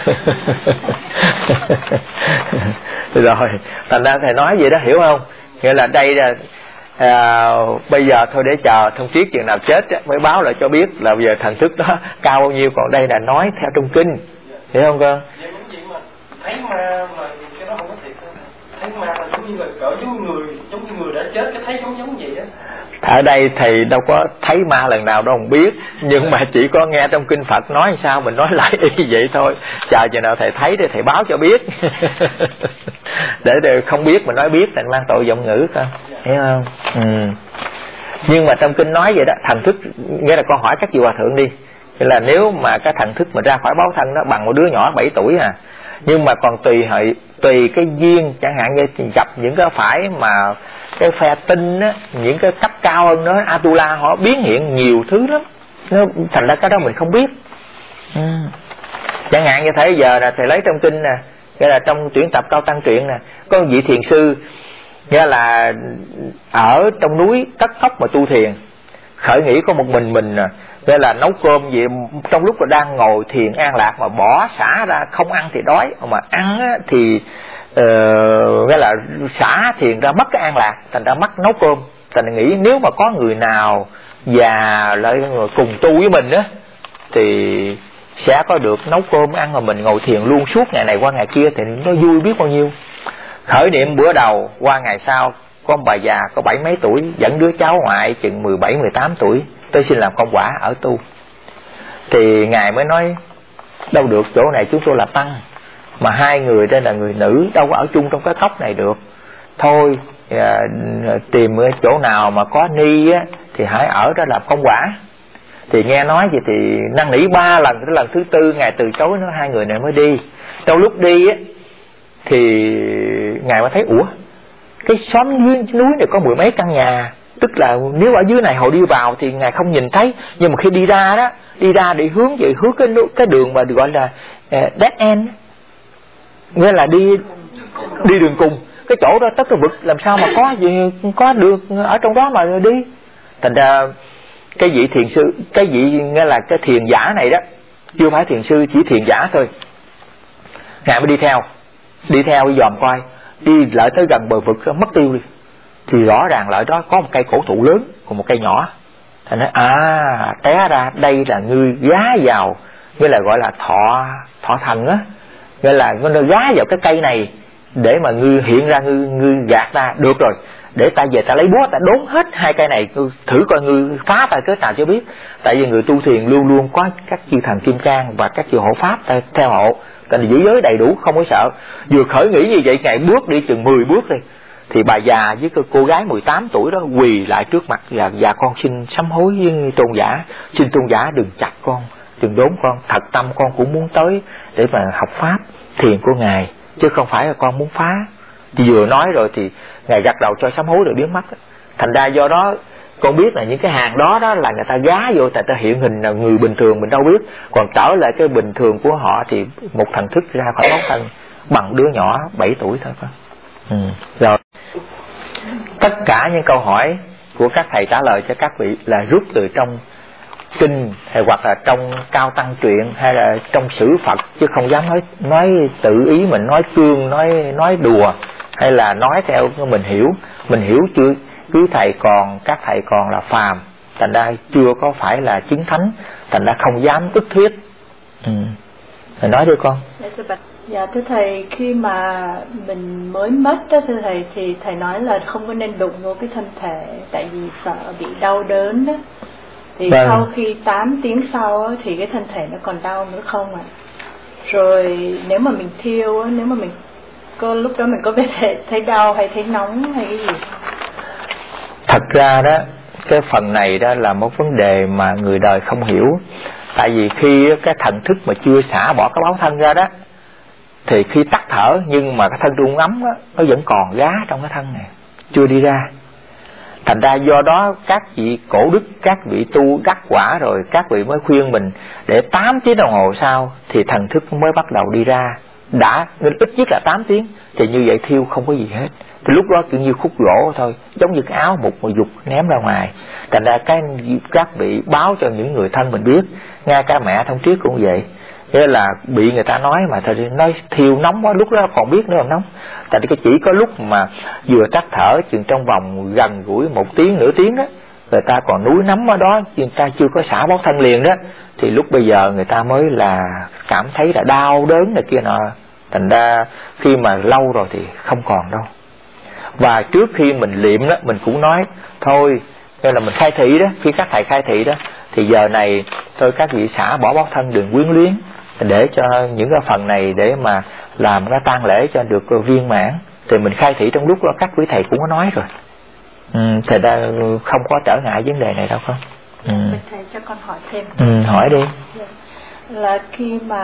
Rồi thành ra thầy nói vậy đó, hiểu không? Nghĩa là đây là à, bây giờ thôi để chờ thông triết chừng nào chết á, mới báo lại cho biết là bây giờ thần thức đó cao bao nhiêu, còn đây là nói theo trong kinh, hiểu không con? Thấy ma mà cái đó không có thiệt, thấy ma là giống như là cỡ giống người, giống như người đã chết, cái thấy giống giống vậy á. Ở đây thầy đâu có thấy ma lần nào đâu không biết, nhưng mà chỉ có nghe trong kinh Phật nói sao mình nói lại y vậy thôi. Chờ chừng nào thầy thấy thì thầy báo cho biết. để, để không biết mình nói biết thành mang tội giọng ngữ thôi, hiểu không? Ừ. Nhưng mà trong kinh nói vậy đó, thần thức, nghĩa là con hỏi các vị hòa thượng đi, là nếu mà cái thần thức mà ra khỏi báo thân đó bằng một đứa nhỏ bảy tuổi à, nhưng mà còn tùy hệ tùy cái duyên, chẳng hạn như gặp những cái phải mà cái phe tinh á, những cái cấp cao hơn đó, Atula, họ biến hiện nhiều thứ lắm, nó thành ra cái đó mình không biết. Ừ. Chẳng hạn như thế giờ là thầy lấy trong kinh nè, nghĩa là trong tuyển tập Cao Tăng Truyện nè, có một vị thiền sư nghĩa là ở trong núi cất khóc mà tu thiền, khởi nghĩ có một mình mình à, nghĩa là nấu cơm gì trong lúc là đang ngồi thiền an lạc mà bỏ xả ra, không ăn thì đói, mà ăn á, thì uh, nghĩa là xả thiền ra mất cái an lạc, thành ra mất nấu cơm. Thành nghĩ nếu mà có người nào già lại cùng tu với mình á thì sẽ có được nấu cơm ăn, mà mình ngồi thiền luôn suốt ngày này qua ngày kia thì nó vui biết bao nhiêu. Khởi niệm bữa đầu, qua ngày sau có bà già có bảy mấy tuổi dẫn đứa cháu ngoại chừng mười bảy mười tám tuổi tới xin làm công quả ở tu. Thì ngài mới nói đâu được, chỗ này chúng tôi là tăng, mà hai người đây là người nữ, đâu có ở chung trong cái cốc này được. Thôi à, tìm chỗ nào mà có ni á thì hãy ở đó làm công quả. Thì nghe nói vậy thì năn nỉ ba lần, tới lần thứ tư ngài từ chối, nói hai người này mới đi. Trong lúc đi á thì ngài mới thấy ủa, cái xóm dưới núi này có mười mấy căn nhà, tức là nếu ở dưới này họ đi vào thì ngài không nhìn thấy, nhưng mà khi đi ra đó, đi ra để hướng về hướng cái cái đường mà được gọi là uh, dead end, nghĩa là đi đi đường cùng, cái chỗ đó tất cả vực, làm sao mà có gì có được ở trong đó mà đi. Thành ra cái vị thiền sư, cái vị nghĩa là cái thiền giả này đó, chưa phải thiền sư, chỉ thiền giả thôi, ngài mới đi theo, đi theo đi dòm coi, đi lại tới gần bờ vực mất tiêu đi, thì rõ ràng lại đó có một cây cổ thụ lớn còn một cây nhỏ. Thành nói à, té ra đây là ngươi gá vào, nghĩa là gọi là thọ thọ thần á, nghĩa là ngươi gá vào cái cây này để mà ngươi hiện ra, ngươi ngươi gạt ta được rồi, để ta về ta lấy búa ta đốn hết hai cây này, thử coi ngươi phá ta cái nào cho biết. Tại vì người tu thiền luôn luôn có các chư thần kim cang và các chư hộ pháp theo hộ, nên giữ giới đầy đủ, không có sợ. Vừa khởi nghĩ như vậy, ngài bước đi chừng mười bước đi, thì bà già với cô gái mười tám tuổi đó quỳ lại trước mặt và dạ con xin sám hối với tôn giả, xin tôn giả đừng chặt con, đừng đốn con, thật tâm con cũng muốn tới để mà học pháp thiền của ngài, chứ không phải là con muốn phá. Thì vừa nói rồi thì ngài gật đầu cho sám hối rồi biến mất. Thành ra do đó con biết là những cái hàng đó đó là người ta gá vô, tại ta hiện hình là người bình thường mình đâu biết, còn trở lại cái bình thường của họ thì một thần thức ra khỏi bóng thân bằng đứa nhỏ bảy tuổi thôi. Ừ. Rồi tất cả những câu hỏi của các thầy trả lời cho các vị là rút từ trong kinh, hay hoặc là trong Cao Tăng Truyện, hay là trong sử Phật, chứ không dám nói nói tự ý mình, nói cương, nói nói đùa, hay là nói theo mình hiểu. Mình hiểu chưa, cứ thầy còn các thầy còn là phàm, thành ra chưa có phải là chứng thánh, thành ra không dám ức thuyết. Ừ. Thầy nói đi con. Dạ thưa thầy, khi mà mình mới mất đó thưa thầy, thì thầy nói là không có nên đụng vô cái thân thể, tại vì sợ bị đau đớn đó. Thì vâng. Sau khi tám tiếng sau đó, thì cái thân thể nó còn đau nữa không ạ? À? Rồi nếu mà mình thiêu, nếu mà mình có lúc đó mình có biết thấy, thấy đau hay thấy nóng hay cái gì? Thật ra đó, cái phần này đó là một vấn đề mà người đời không hiểu. Tại vì khi cái thần thức mà chưa xả bỏ cái báo thân ra đó, thì khi tắt thở nhưng mà cái thân rung ấm đó, nó vẫn còn gá trong cái thân này, chưa đi ra. Thành ra do đó các vị cổ đức, các vị tu đắc quả rồi, các vị mới khuyên mình để tám tiếng đồng hồ sau thì thần thức mới bắt đầu đi ra. Đã nên ít nhất là tám tiếng, thì như vậy thiêu không có gì hết. Thì lúc đó kiểu như khúc gỗ thôi, giống như cái áo mục mà dục ném ra ngoài. Thành ra cái các vị báo cho những người thân mình biết, ngay cả mẹ Thông Triết cũng vậy. Nghĩa là bị người ta nói mà thôi nói thiêu nóng quá, lúc đó còn biết nữa là nóng. Tại vì chỉ có lúc mà vừa tắt thở chừng trong vòng gần gũi một tiếng nửa tiếng đó, người ta còn núi nắm ở đó, người ta chưa có xả bó thân liền đó, thì lúc bây giờ người ta mới là cảm thấy là đau đớn này kia nọ. Thành ra khi mà lâu rồi thì không còn đâu. Và trước khi mình liệm đó, mình cũng nói thôi, nên là mình khai thị đó, khi các thầy khai thị đó, thì giờ này thôi các vị xả bỏ bó thân đừng quyến luyến, để cho những cái phần này để mà làm cái tang lễ cho được viên mãn. Thì mình khai thị trong lúc đó các quý thầy cũng có nói rồi. Ừ, thầy đã không có trở ngại vấn đề này đâu không? Ừ. Thầy cho con hỏi thêm. Ừ, hỏi đi. Là khi mà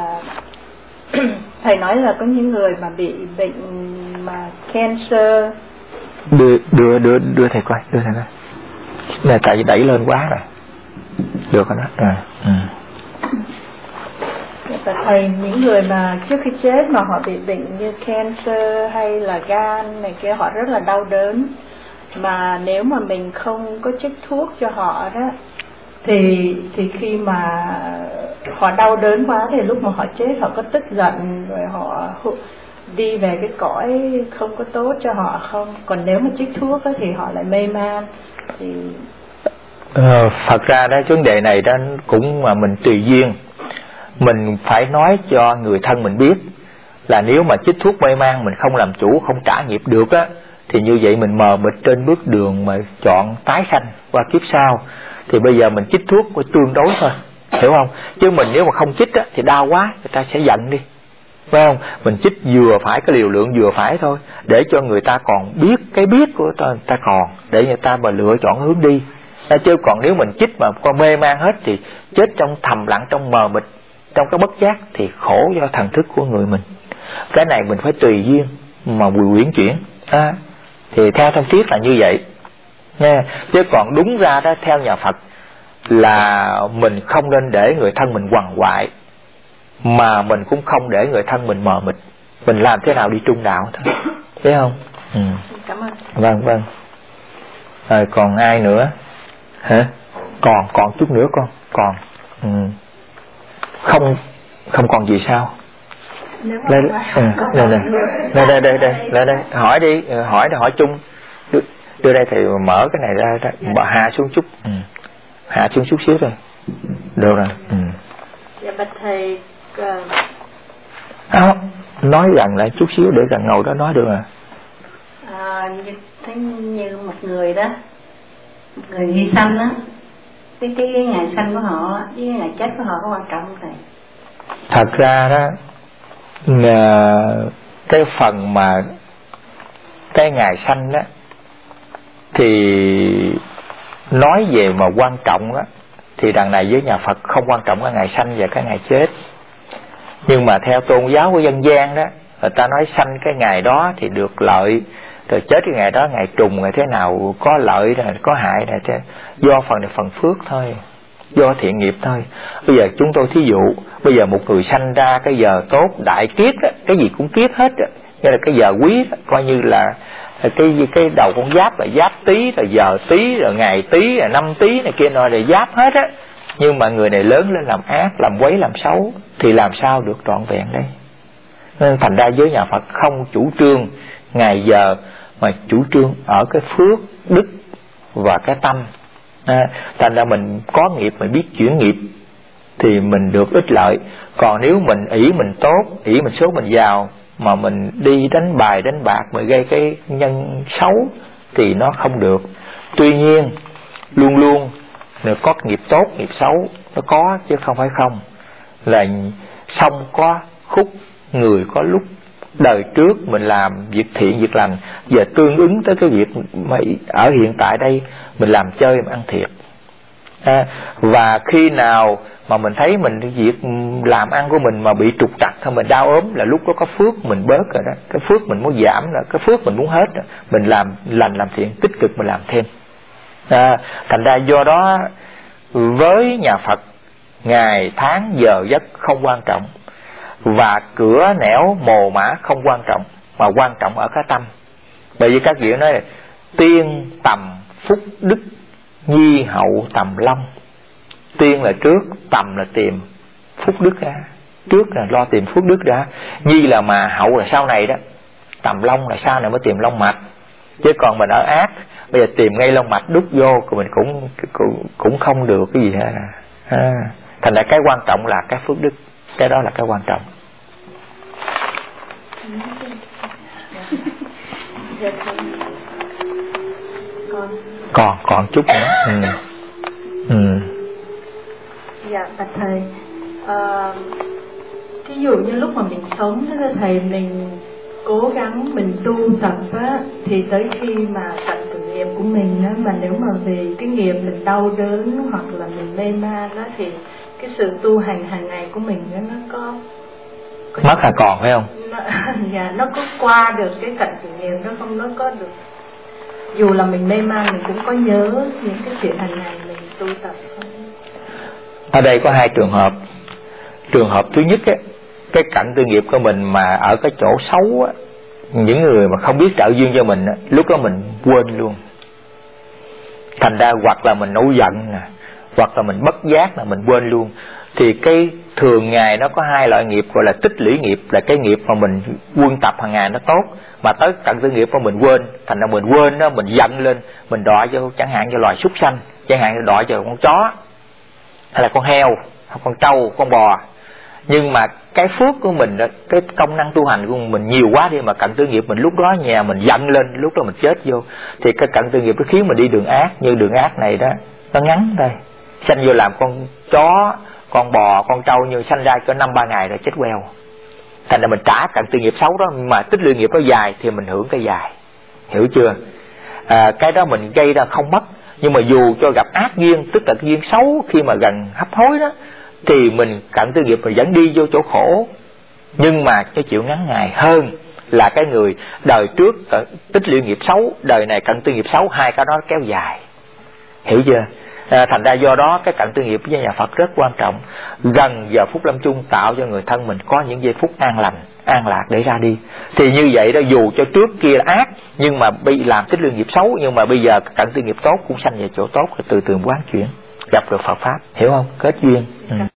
thầy nói là có những người mà bị bệnh mà cancer. Đưa đưa đưa đưa thầy coi, đưa thầy coi. Này tại vì đẩy lên quá rồi. Được rồi đó. À, ừ. Và thầy, những người mà trước khi chết mà họ bị bệnh như cancer hay là gan này kia, họ rất là đau đớn, mà nếu mà mình không có chích thuốc cho họ đó, thì thì khi mà họ đau đớn quá thì lúc mà họ chết họ có tức giận rồi họ đi về cái cõi không có tốt cho họ không? Còn nếu mà chích thuốc đó, thì họ lại mê man. Thì ờ, Phật ra đó vấn đề này đó cũng mà mình tùy duyên. Mình phải nói cho người thân mình biết là nếu mà chích thuốc mê man mình không làm chủ, không trả nghiệp được á, thì như vậy mình mờ mịt trên bước đường mà chọn tái sanh qua kiếp sau. Thì bây giờ mình chích thuốc phải tương đối thôi, hiểu không? Chứ mình nếu mà không chích á thì đau quá, người ta sẽ giận đi, phải không? Mình chích vừa phải, cái liều lượng vừa phải thôi, để cho người ta còn biết cái biết của ta, người ta còn để người ta mà lựa chọn hướng đi. Chứ còn nếu mình chích mà con mê man hết thì chết trong thầm lặng, trong mờ mịt, trong cái bất giác thì khổ do thần thức của người mình. Cái này mình phải tùy duyên mà quyển chuyển à, thì theo thông tiết là như vậy nha. Chứ còn đúng ra đó, theo nhà Phật là mình không nên để người thân mình quằn quại, mà mình cũng không để người thân mình mờ mịt. Mình làm thế nào đi trung đạo thôi, thấy không? Ừ. Cảm ơn. Vâng vâng. Rồi còn ai nữa hả? Còn còn chút nữa con còn ừ. không không còn gì sao? Đây đây đây đây đây đây đây đây đây hỏi đi, hỏi để hỏi chung. Đưa, đưa đây thì mở cái này ra, ra hạ xuống chút, ừ. Hạ xuống chút xíu thôi, được rồi. Ừ. Dạ bạch thầy. Uh... À, nói gần lại chút xíu để gần ngồi đó nói được à? À, như, thấy như một người đó, một người hy sanh đó, cái cái ngày sanh của họ với ngày chết của họ có quan trọng không thầy? Thật ra đó, cái phần mà cái ngày sanh đó thì nói về mà quan trọng đó, thì đằng này với nhà Phật không quan trọng cái ngày sanh và cái ngày chết. Nhưng mà theo tôn giáo của dân gian đó, người ta nói sanh cái ngày đó thì được lợi, rồi chết cái ngày đó, ngày trùng ngày thế nào có lợi này có hại này, thế do phần này phần phước thôi, do thiện nghiệp thôi. Bây giờ chúng tôi thí dụ, bây giờ một người sanh ra cái giờ tốt đại kiết đó, cái gì cũng kiết hết đó, nghĩa là cái giờ quý đó, coi như là cái cái đầu con giáp là giáp tý, rồi giờ tý, rồi ngày tý, rồi năm tý này kia nọ, rồi giáp hết á. Nhưng mà người này lớn lên làm ác, làm quấy, làm xấu thì làm sao được trọn vẹn đây? Nên thành ra với nhà Phật không chủ trương ngày giờ, mà chủ trương ở cái phước, đức và cái tâm. À, thành ra mình có nghiệp, mình biết chuyển nghiệp thì mình được ích lợi. Còn nếu mình ỷ mình tốt, ỷ mình số mình giàu, mà mình đi đánh bài đánh bạc mà gây cái nhân xấu thì nó không được. Tuy nhiên luôn luôn có nghiệp tốt nghiệp xấu, nó có chứ không phải không. Là sông có khúc, người có lúc. Đời trước mình làm việc thiện việc lành, giờ tương ứng tới cái việc mà ở hiện tại đây mình làm chơi mà ăn thiệt. À, và khi nào mà mình thấy mình việc làm ăn của mình mà bị trục trặc hay mình đau ốm, là lúc đó có phước mình bớt rồi đó, cái phước mình muốn giảm rồi, cái phước mình muốn hết rồi. Mình làm lành làm thiện tích cực mình làm thêm. À, thành ra do đó với nhà Phật ngày tháng giờ giấc không quan trọng, và cửa nẻo mồ mã không quan trọng, mà quan trọng ở cái tâm. Bởi vì các vị nói là tiên tầm phúc đức, nhi hậu tầm long. Tiên là trước, tầm là tìm, phúc đức ra. trước là lo tìm phước đức đã, nhi là mà hậu là sau này đó, tầm long là sau này mới tìm long mạch. Chứ còn mình ở ác bây giờ tìm ngay long mạch đút vô thì mình cũng cũng cũng không được cái gì hết à. Thành ra cái quan trọng là cái phước đức, cái đó là cái quan trọng. còn còn chút nữa. ừ. Ừ. Dạ bạch thầy, à, ví dụ như lúc mà mình sống đó thầy, mình cố gắng mình tu tập á, thì tới khi mà cận tử nghiệp của mình á, mà nếu mà vì cái nghiệp mình đau đớn hoặc là mình mê man á, thì cái sự tu hành hàng ngày của mình á, nó có, có mất hay còn phải không? Nó, dạ, nó có qua được cái cận tử nghiệp nó không, nó có được, dù là mình mê man mình cũng có nhớ những cái chuyện hàng ngày mình tu tập không? Ở đây có hai trường hợp. Trường hợp thứ nhất á, cái cận tư nghiệp của mình mà ở cái chỗ xấu á, những người mà không biết trợ duyên cho mình á, lúc đó mình quên luôn. Thành ra hoặc là mình nổi giận nè, hoặc là mình bất giác là mình quên luôn. Thì cái thường ngày nó có hai loại nghiệp gọi là tích lũy nghiệp, là cái nghiệp mà mình quân tập hàng ngày nó tốt, mà tới cận tư nghiệp của mình quên, thành ra mình quên đó, mình giận lên, mình đọa cho chẳng hạn cho loài súc sanh, chẳng hạn như đọa cho con chó hay là con heo, con trâu, con bò. Nhưng mà cái phước của mình đó, cái công năng tu hành của mình nhiều quá đi, mà cận tư nghiệp mình lúc đó nhà mình giận lên, lúc đó mình chết vô, thì cái cận tư nghiệp nó khiến mình đi đường ác. Như đường ác này đó, nó ngắn đây, sanh vô làm con chó, con bò, con trâu, như sanh ra có năm ba ngày rồi chết queo. Thành ra mình trả cận tư nghiệp xấu đó, mà tích lũy nghiệp nó dài thì mình hưởng cái dài, hiểu chưa? À, cái đó mình gây ra không mất. Nhưng mà dù cho gặp ác duyên, tức là cái duyên xấu khi mà gần hấp hối đó, thì mình cận tư nghiệp mình vẫn đi vô chỗ khổ, nhưng mà cái chịu ngắn ngày hơn là cái người đời trước tích lũy nghiệp xấu, đời này cận tư nghiệp xấu, hai cái đó kéo dài, hiểu chưa? À, thành ra do đó cái cận tư nghiệp với nhà Phật rất quan trọng. Gần giờ phút lâm chung tạo cho người thân mình có những giây phút an lành, an lạc để ra đi. Thì như vậy đó, dù cho trước kia là ác nhưng mà bị làm tích lũy nghiệp xấu, nhưng mà bây giờ cận tư nghiệp tốt cũng sanh về chỗ tốt, từ từ quán chuyển, gặp được Phật pháp, hiểu không? Kết duyên. Ừ.